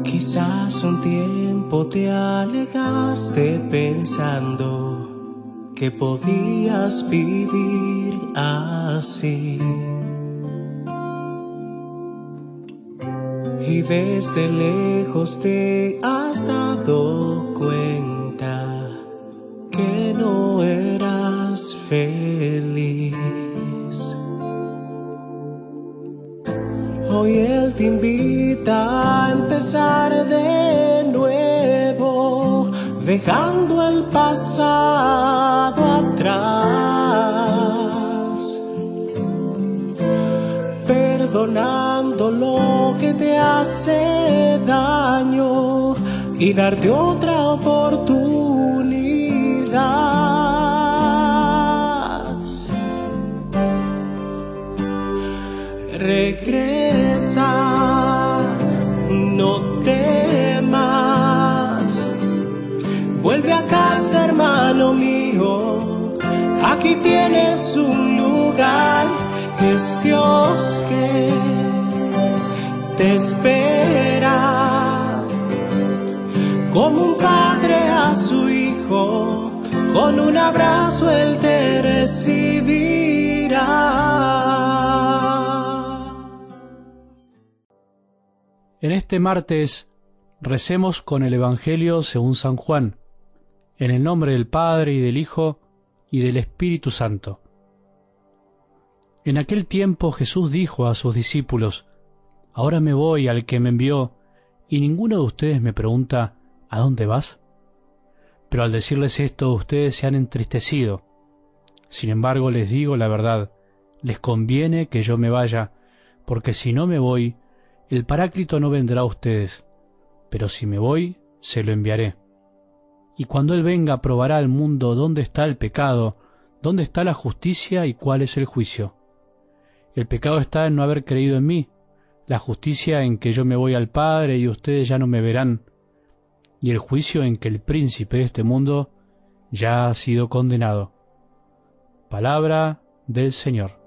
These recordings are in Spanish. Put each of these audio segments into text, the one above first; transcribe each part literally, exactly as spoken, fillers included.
Quizás un tiempo te alejaste pensando que podías vivir así. Y desde lejos te has dado cuenta que no eras feliz. Hoy Él te invita a empezar de nuevo, dejando el pasado atrás, perdonando lo que te hace daño y darte otra oportunidad. Regresa, no temas, vuelve a casa, hermano mío, aquí tienes un lugar, es Dios que te espera, como un padre a su hijo, con un abrazo Él te recibirá. En este martes recemos con el Evangelio según San Juan, en el nombre del Padre y del Hijo y del Espíritu Santo. En aquel tiempo Jesús dijo a sus discípulos: Ahora me voy al que me envió, y ninguno de ustedes me pregunta: ¿a dónde vas? Pero al decirles esto, ustedes se han entristecido. Sin embargo, les digo la verdad, les conviene que yo me vaya, porque si no me voy, el Paráclito no vendrá a ustedes, pero si me voy, se lo enviaré. Y cuando Él venga, probará al mundo dónde está el pecado, dónde está la justicia y cuál es el juicio. El pecado está en no haber creído en mí, la justicia en que yo me voy al Padre y ustedes ya no me verán, y el juicio en que el príncipe de este mundo ya ha sido condenado. Palabra del Señor.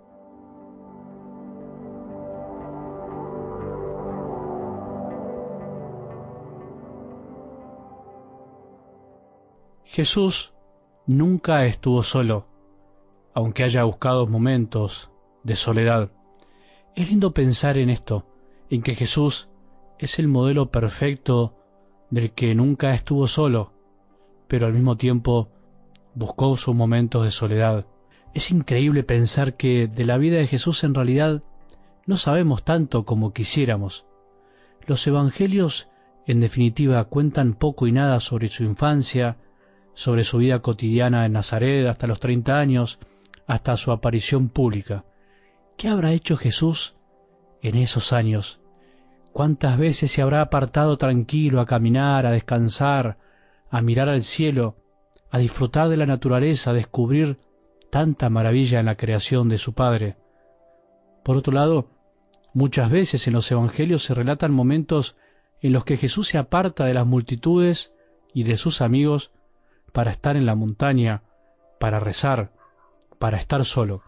Jesús nunca estuvo solo, aunque haya buscado momentos de soledad. Es lindo pensar en esto, en que Jesús es el modelo perfecto del que nunca estuvo solo, pero al mismo tiempo buscó sus momentos de soledad. Es increíble pensar que de la vida de Jesús en realidad no sabemos tanto como quisiéramos. Los evangelios, en definitiva, cuentan poco y nada sobre su infancia, sobre su vida cotidiana en Nazaret hasta los treinta años, hasta su aparición pública. ¿Qué habrá hecho Jesús en esos años? ¿Cuántas veces se habrá apartado tranquilo a caminar, a descansar, a mirar al cielo, a disfrutar de la naturaleza, a descubrir tanta maravilla en la creación de su Padre? Por otro lado, muchas veces en los evangelios se relatan momentos en los que Jesús se aparta de las multitudes y de sus amigos para estar en la montaña, para rezar, para estar solo.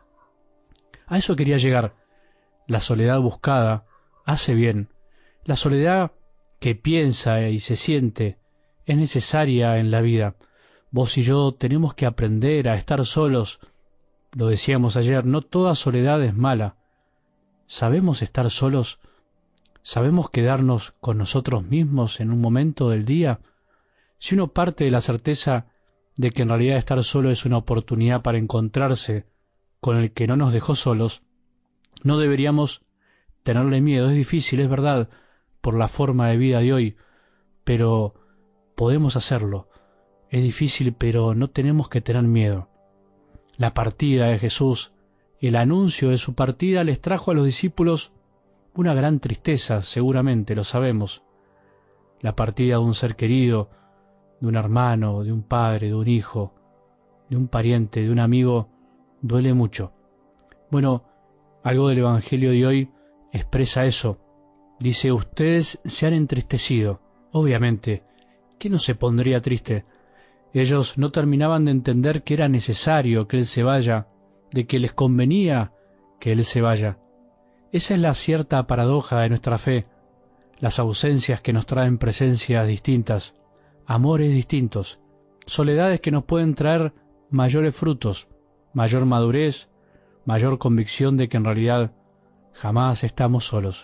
A eso quería llegar. La soledad buscada hace bien. La soledad que piensa y se siente es necesaria en la vida. Vos y yo tenemos que aprender a estar solos. Lo decíamos ayer, no toda soledad es mala. ¿Sabemos estar solos? ¿Sabemos quedarnos con nosotros mismos en un momento del día? Si uno parte de la certeza de que en realidad estar solo es una oportunidad para encontrarse con el que no nos dejó solos, no deberíamos tenerle miedo. Es difícil, es verdad, por la forma de vida de hoy, pero podemos hacerlo. Es difícil, pero no tenemos que tener miedo. La partida de Jesús, el anuncio de su partida, les trajo a los discípulos una gran tristeza, seguramente, lo sabemos. La partida de un ser querido, de un hermano, de un padre, de un hijo, de un pariente, de un amigo, duele mucho. Bueno, algo del Evangelio de hoy expresa eso. Dice, ustedes se han entristecido. Obviamente, ¿quién no se pondría triste? Ellos no terminaban de entender que era necesario que Él se vaya, de que les convenía que Él se vaya. Esa es la cierta paradoja de nuestra fe. las ausencias que nos traen presencias distintas, amores distintos, soledades que nos pueden traer mayores frutos, mayor madurez, mayor convicción de que en realidad jamás estamos solos.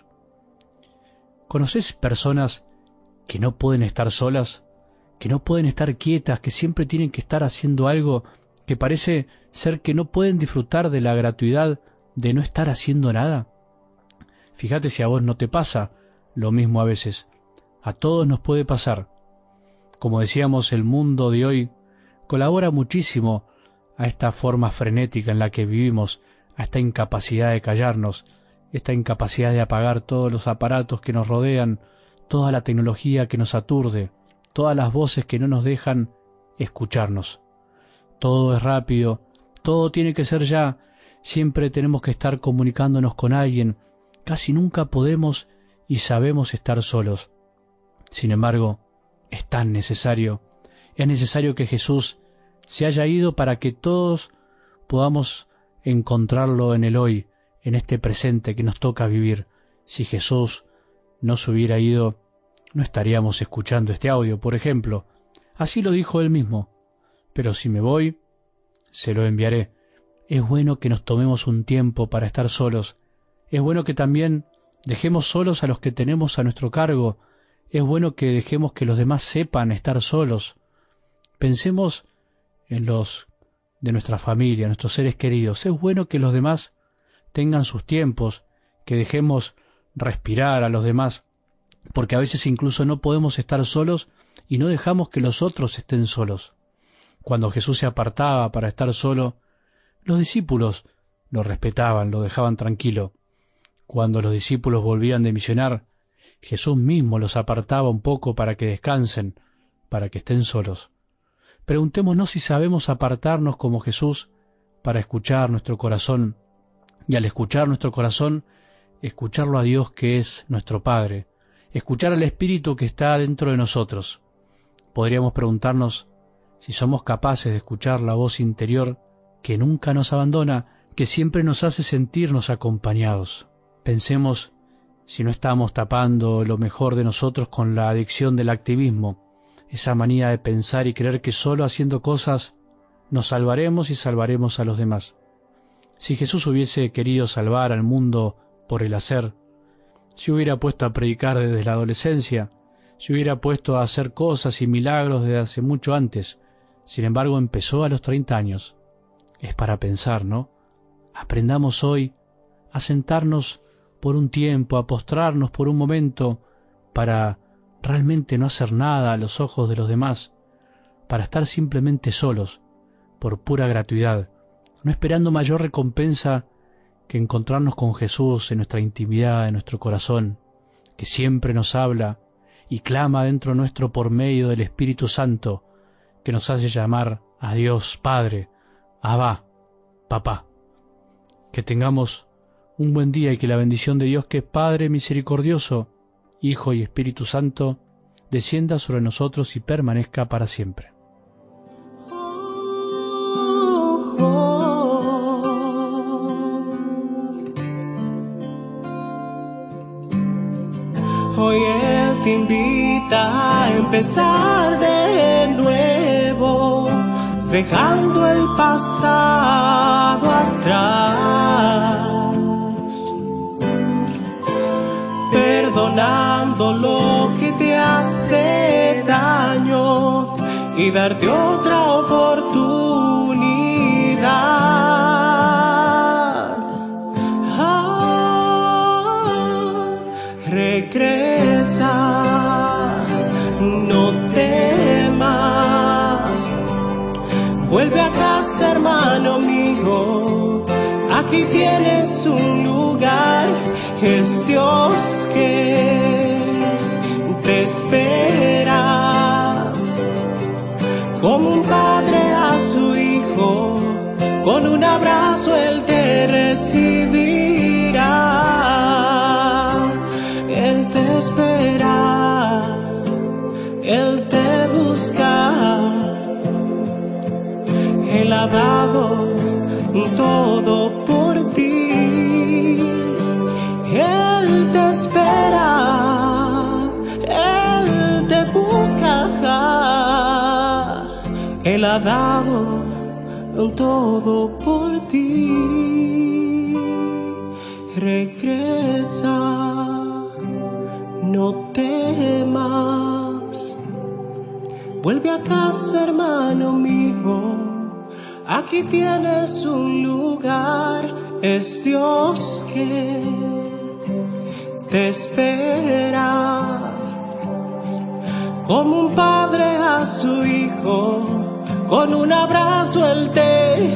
¿Conoces personas que no pueden estar solas, que no pueden estar quietas, que siempre tienen que estar haciendo algo, que parece ser que no pueden disfrutar de la gratuidad de no estar haciendo nada? Fíjate si a vos no te pasa lo mismo a veces. A todos nos puede pasar. Como decíamos, el mundo de hoy colabora muchísimo a esta forma frenética en la que vivimos, a esta incapacidad de callarnos, esta incapacidad de apagar todos los aparatos que nos rodean, toda la tecnología que nos aturde, todas las voces que no nos dejan escucharnos. Todo es rápido, todo tiene que ser ya, siempre tenemos que estar comunicándonos con alguien, casi nunca podemos y sabemos estar solos. Sin embargo, es tan necesario, es necesario que Jesús se haya ido para que todos podamos encontrarlo en el hoy, en este presente que nos toca vivir. Si Jesús no se hubiera ido, no estaríamos escuchando este audio, por ejemplo. Así lo dijo él mismo. Pero si me voy, se lo enviaré. Es bueno que nos tomemos un tiempo para estar solos. Es bueno que también dejemos solos a los que tenemos a nuestro cargo. Es bueno que dejemos que los demás sepan estar solos. Pensemos en los de nuestra familia, nuestros seres queridos. Es bueno que los demás tengan sus tiempos, que dejemos respirar a los demás, porque a veces incluso no podemos estar solos y no dejamos que los otros estén solos. Cuando Jesús se apartaba para estar solo, los discípulos lo respetaban, lo dejaban tranquilo. Cuando los discípulos volvían de misionar, Jesús mismo los apartaba un poco para que descansen, para que estén solos. Preguntémonos si sabemos apartarnos como Jesús para escuchar nuestro corazón, y al escuchar nuestro corazón, escucharlo a Dios que es nuestro Padre, escuchar al Espíritu que está dentro de nosotros. Podríamos preguntarnos si somos capaces de escuchar la voz interior que nunca nos abandona, que siempre nos hace sentirnos acompañados. Pensemos si no estamos tapando lo mejor de nosotros con la adicción del activismo, esa manía de pensar y creer que solo haciendo cosas nos salvaremos y salvaremos a los demás. Si Jesús hubiese querido salvar al mundo por el hacer, si hubiera puesto a predicar desde la adolescencia, si hubiera puesto a hacer cosas y milagros desde hace mucho antes, sin embargo empezó a los treinta años. Es para pensar, ¿no? Aprendamos hoy a sentarnos por un tiempo, a postrarnos por un momento, para realmente no hacer nada a los ojos de los demás, para estar simplemente solos, por pura gratuidad, no esperando mayor recompensa que encontrarnos con Jesús en nuestra intimidad, en nuestro corazón, que siempre nos habla y clama dentro nuestro por medio del Espíritu Santo, que nos hace llamar a Dios Padre, Abba, Papá. Que tengamos un buen día y que la bendición de Dios, que es Padre misericordioso, Hijo y Espíritu Santo, descienda sobre nosotros y permanezca para siempre. Hoy Él te invita a empezar de nuevo, dejando el pasado atrás, perdonando lo que te hace daño y darte otra oportunidad. Regresa, no temas, vuelve a casa, hermano mío, aquí tienes un lugar, es Dios que te espera, como un padre a su hijo, con un abrazo Él te recibirá. Él te espera, Él te busca, Él ha dado todo por ti, Él te espera, Él ha dado todo por ti. Regresa, no temas. Vuelve a casa, hermano mío. Aquí tienes un lugar. Es Dios que te espera. Como un padre a su hijo, con un abrazo él te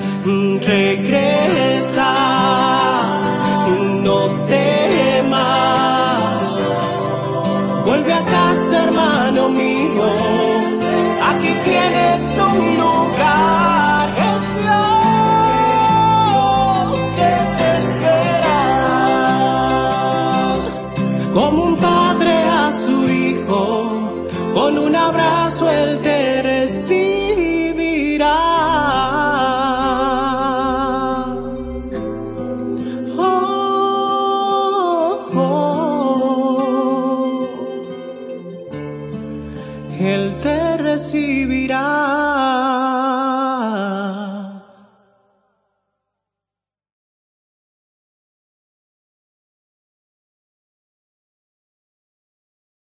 regresa. No temas, vuelve a casa, hermano mío. Aquí tienes un lugar. Es Dios que te espera. Como un padre a su hijo, con un abrazo él te recibirá. Oh, oh. Él te recibirá.